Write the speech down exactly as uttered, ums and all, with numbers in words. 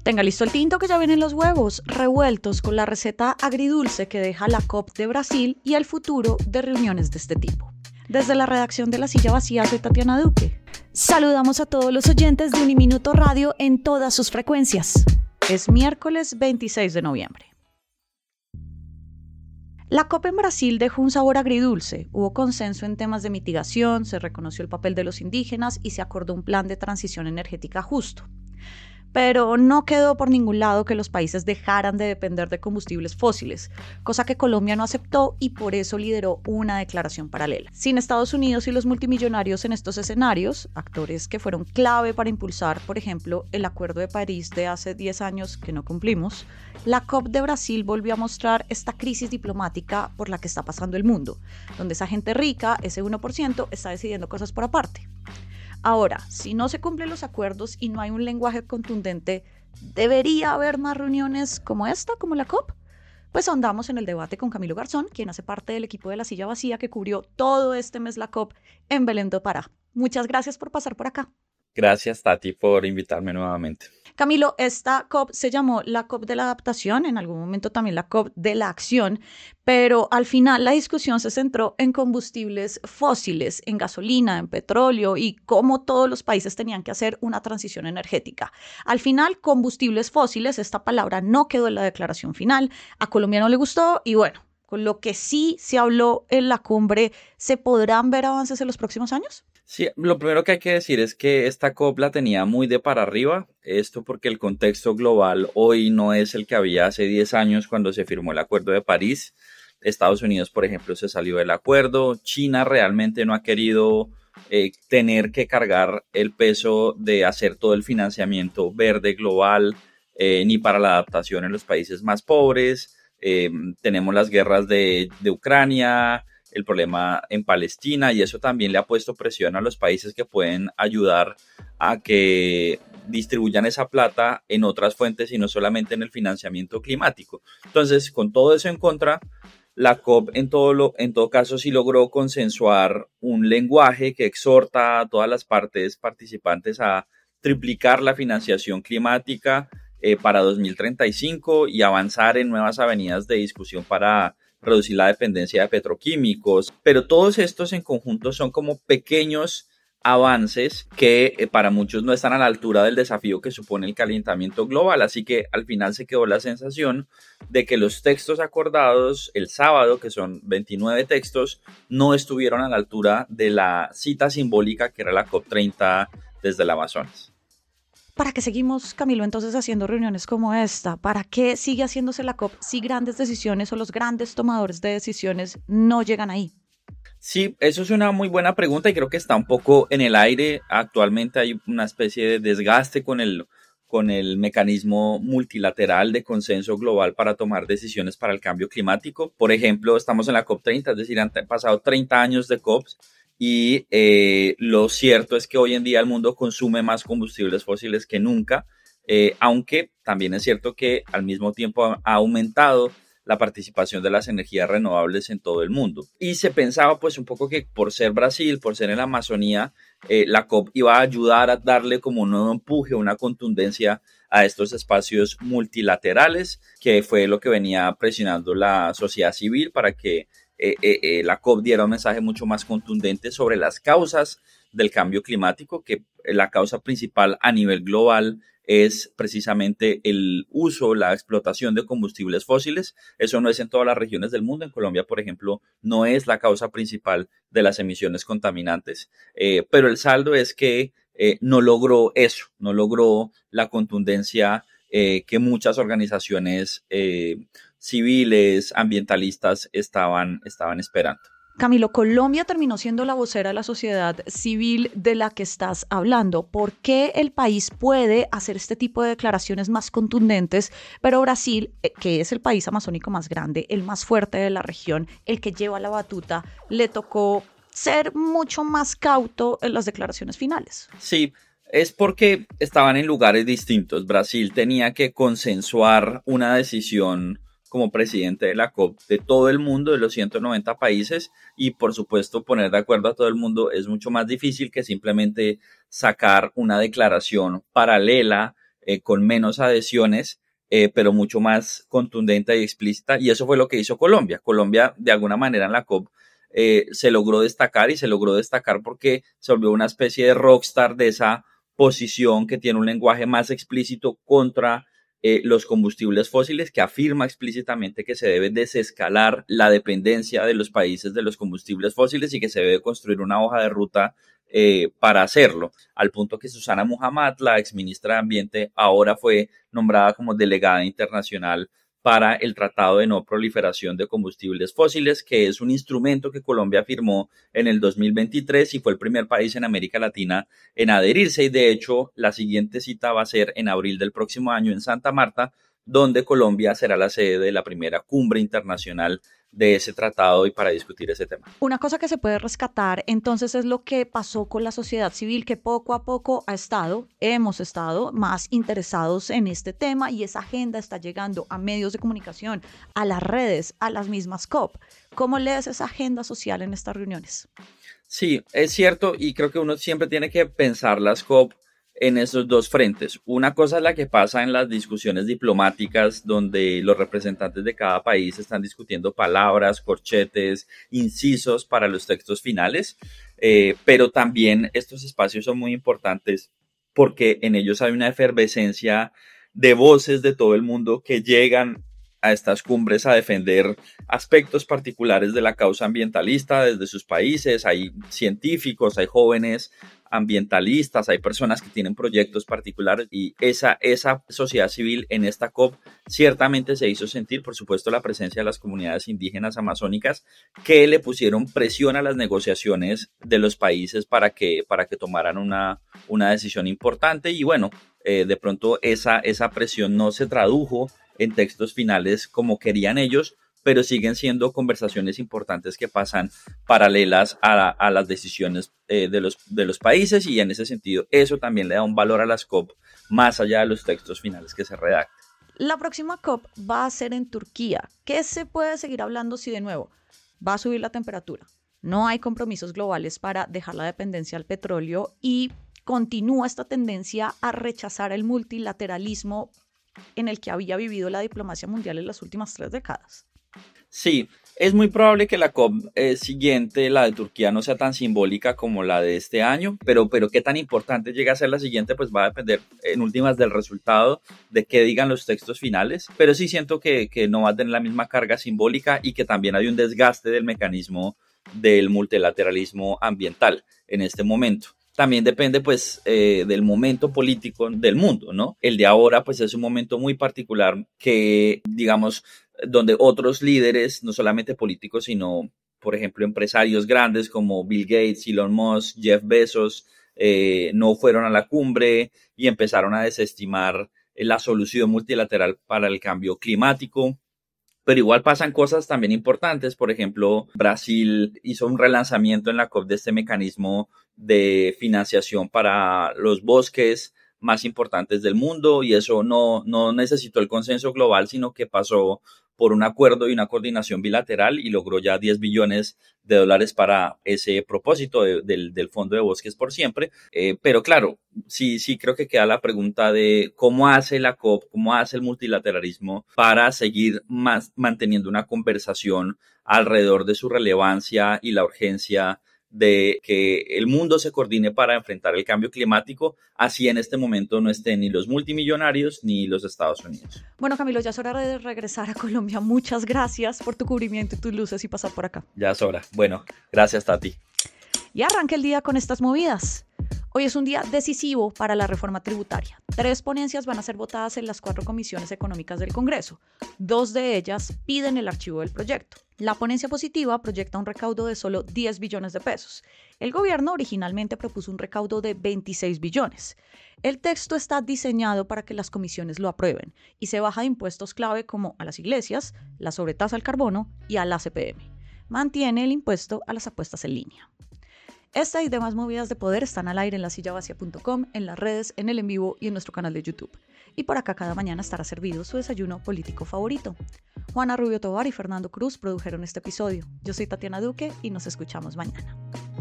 Tenga listo el tinto que ya vienen los huevos revueltos con la receta agridulce que deja la COP de Brasil y el futuro de reuniones de este tipo. Desde la redacción de La Silla Vacía soy Tatiana Duque. Saludamos a todos los oyentes de Uniminuto Radio en todas sus frecuencias. Es miércoles veintiséis de noviembre. La COP en Brasil dejó un sabor agridulce. Hubo consenso en temas de mitigación, se reconoció el papel de los indígenas y se acordó un plan de transición energética justo. Pero no quedó por ningún lado que los países dejaran de depender de combustibles fósiles, cosa que Colombia no aceptó y por eso lideró una declaración paralela. Sin Estados Unidos y los multimillonarios en estos escenarios, actores que fueron clave para impulsar, por ejemplo, el Acuerdo de París de hace diez años que no cumplimos, la COP de Brasil volvió a mostrar esta crisis diplomática por la que está pasando el mundo, donde esa gente rica, ese uno por ciento, está decidiendo cosas por aparte. Ahora, si no se cumplen los acuerdos y no hay un lenguaje contundente, ¿debería haber más reuniones como esta, como la COP? Pues ahondamos en el debate con Camilo Garzón, quien hace parte del equipo de La Silla Vacía que cubrió todo este mes la COP en Belém do Pará. Muchas gracias por pasar por acá. Gracias, Tati, por invitarme nuevamente. Camilo, esta COP se llamó la COP de la adaptación, en algún momento también la COP de la acción, pero al final la discusión se centró en combustibles fósiles, en gasolina, en petróleo y cómo todos los países tenían que hacer una transición energética. Al final, combustibles fósiles, esta palabra no quedó en la declaración final, a Colombia no le gustó y bueno, con lo que sí se habló en la cumbre, ¿se podrán ver avances en los próximos años? Sí, lo primero que hay que decir es que esta COP la tenía muy de para arriba, esto porque el contexto global hoy no es el que había hace diez años cuando se firmó el Acuerdo de París. Estados Unidos, por ejemplo, se salió del acuerdo, China realmente no ha querido eh, tener que cargar el peso de hacer todo el financiamiento verde global, eh, ni para la adaptación en los países más pobres. Eh, tenemos las guerras de, de Ucrania, el problema en Palestina y eso también le ha puesto presión a los países que pueden ayudar a que distribuyan esa plata en otras fuentes y no solamente en el financiamiento climático. Entonces, con todo eso en contra, la COP en todo, lo, en todo caso sí logró consensuar un lenguaje que exhorta a todas las partes participantes a triplicar la financiación climática eh, para dos mil treinta y cinco y avanzar en nuevas avenidas de discusión para reducir la dependencia de petroquímicos, pero todos estos en conjunto son como pequeños avances que eh, para muchos no están a la altura del desafío que supone el calentamiento global, así que al final se quedó la sensación de que los textos acordados el sábado, que son veintinueve textos, no estuvieron a la altura de la cita simbólica que era la COP treinta desde el Amazonas. ¿Para qué seguimos, Camilo, entonces haciendo reuniones como esta? ¿Para qué sigue haciéndose la COP si grandes decisiones o los grandes tomadores de decisiones no llegan ahí? Sí, eso es una muy buena pregunta y creo que está un poco en el aire. Actualmente hay una especie de desgaste con el, con el mecanismo multilateral de consenso global para tomar decisiones para el cambio climático. Por ejemplo, estamos en la COP treinta, es decir, han pasado treinta años de COPs. Y eh, lo cierto es que hoy en día el mundo consume más combustibles fósiles que nunca, eh, aunque también es cierto que al mismo tiempo ha, ha aumentado la participación de las energías renovables en todo el mundo. Y se pensaba pues un poco que por ser Brasil, por ser en la Amazonía, eh, la COP iba a ayudar a darle como un nuevo empuje, una contundencia a estos espacios multilaterales, que fue lo que venía presionando la sociedad civil para que Eh, eh, eh, la COP diera un mensaje mucho más contundente sobre las causas del cambio climático, que la causa principal a nivel global es precisamente el uso, la explotación de combustibles fósiles. Eso no es en todas las regiones del mundo. En Colombia, por ejemplo, no es la causa principal de las emisiones contaminantes, eh, pero el saldo es que eh, no logró eso, no logró la contundencia eh, que muchas organizaciones eh, civiles, ambientalistas estaban, estaban esperando. Camilo, Colombia terminó siendo la vocera de la sociedad civil de la que estás hablando. ¿Por qué el país puede hacer este tipo de declaraciones más contundentes, pero Brasil, que es el país amazónico más grande, el más fuerte de la región, el que lleva la batuta, le tocó ser mucho más cauto en las declaraciones finales? Sí, es porque estaban en lugares distintos. Brasil tenía que consensuar una decisión como presidente de la COP de todo el mundo, de los ciento noventa países, y por supuesto poner de acuerdo a todo el mundo es mucho más difícil que simplemente sacar una declaración paralela eh, con menos adhesiones, eh, pero mucho más contundente y explícita, y eso fue lo que hizo Colombia. Colombia, de alguna manera, en la COP eh, se logró destacar, y se logró destacar porque se volvió una especie de rockstar de esa posición que tiene un lenguaje más explícito contra eh, los combustibles fósiles, que afirma explícitamente que se debe desescalar la dependencia de los países de los combustibles fósiles y que se debe construir una hoja de ruta eh, para hacerlo, al punto que Susana Muhammad, la exministra de Ambiente, ahora fue nombrada como delegada internacional para el Tratado de No Proliferación de Combustibles Fósiles, que es un instrumento que Colombia firmó en el dos mil veintitrés y fue el primer país en América Latina en adherirse. Y de hecho, la siguiente cita va a ser en abril del próximo año en Santa Marta, donde Colombia será la sede de la primera cumbre internacional de ese tratado y para discutir ese tema. Una cosa que se puede rescatar entonces es lo que pasó con la sociedad civil, que poco a poco ha estado, hemos estado más interesados en este tema, y esa agenda está llegando a medios de comunicación, a las redes, a las mismas COP. ¿Cómo lees esa agenda social en estas reuniones? Sí, es cierto, y creo que uno siempre tiene que pensar las COP en esos dos frentes. Una cosa es la que pasa en las discusiones diplomáticas, donde los representantes de cada país están discutiendo palabras, corchetes, incisos para los textos finales, eh, pero también estos espacios son muy importantes porque en ellos hay una efervescencia de voces de todo el mundo que llegan a estas cumbres a defender aspectos particulares de la causa ambientalista desde sus países. Hay científicos, hay jóvenes ambientalistas, hay personas que tienen proyectos particulares, y esa, esa sociedad civil en esta COP ciertamente se hizo sentir. Por supuesto, la presencia de las comunidades indígenas amazónicas, que le pusieron presión a las negociaciones de los países para que, para que tomaran una, una decisión importante, y bueno, eh, de pronto esa, esa presión no se tradujo en textos finales como querían ellos, pero siguen siendo conversaciones importantes que pasan paralelas a, la, a las decisiones eh, de, los, de los países, y en ese sentido eso también le da un valor a las COP más allá de los textos finales que se redactan. La próxima COP va a ser en Turquía. ¿Qué se puede seguir hablando si de nuevo va a subir la temperatura? No hay compromisos globales para dejar la dependencia al petróleo y continúa esta tendencia a rechazar el multilateralismo en el que había vivido la diplomacia mundial en las últimas tres décadas. Sí, es muy probable que la COP eh, siguiente, la de Turquía, no sea tan simbólica como la de este año, pero, pero qué tan importante llega a ser la siguiente, pues va a depender en últimas del resultado, de qué digan los textos finales, pero sí siento que, que no va a tener la misma carga simbólica, y que también hay un desgaste del mecanismo del multilateralismo ambiental en este momento. También depende pues eh, del momento político del mundo, ¿no? El de ahora pues es un momento muy particular que, digamos, donde otros líderes, no solamente políticos, sino, por ejemplo, empresarios grandes como Bill Gates, Elon Musk, Jeff Bezos, eh, no fueron a la cumbre y empezaron a desestimar la solución multilateral para el cambio climático. Pero igual pasan cosas también importantes. Por ejemplo, Brasil hizo un relanzamiento en la COP de este mecanismo de financiación para los bosques más importantes del mundo, y eso no, no necesitó el consenso global, sino que pasó por un acuerdo y una coordinación bilateral, y logró ya diez billones de dólares para ese propósito de, del, del Fondo de Bosques por Siempre. Eh, pero claro, sí, sí creo que queda la pregunta de cómo hace la COP, cómo hace el multilateralismo para seguir más, manteniendo una conversación alrededor de su relevancia y la urgencia de que el mundo se coordine para enfrentar el cambio climático, así en este momento no estén ni los multimillonarios ni los Estados Unidos. Bueno, Camilo, ya es hora de regresar a Colombia. Muchas gracias por tu cubrimiento y tus luces y pasar por acá. Ya es hora. Bueno, gracias, Tati. Y arranca el día con estas movidas. Hoy es un día decisivo para la reforma tributaria. Tres ponencias van a ser votadas en las cuatro comisiones económicas del Congreso. Dos de ellas piden el archivo del proyecto. La ponencia positiva proyecta un recaudo de solo diez billones de pesos. El gobierno originalmente propuso un recaudo de veintiséis billones. El texto está diseñado para que las comisiones lo aprueben y se baja de impuestos clave como a las iglesias, la sobretasa al carbono y a la C P M. Mantiene el impuesto a las apuestas en línea. Esta y demás movidas de poder están al aire en la silla vacía punto com, en las redes, en el en vivo y en nuestro canal de YouTube. Y por acá cada mañana estará servido su desayuno político favorito. Juana Rubio Tovar y Fernando Cruz produjeron este episodio. Yo soy Tatiana Duque y nos escuchamos mañana.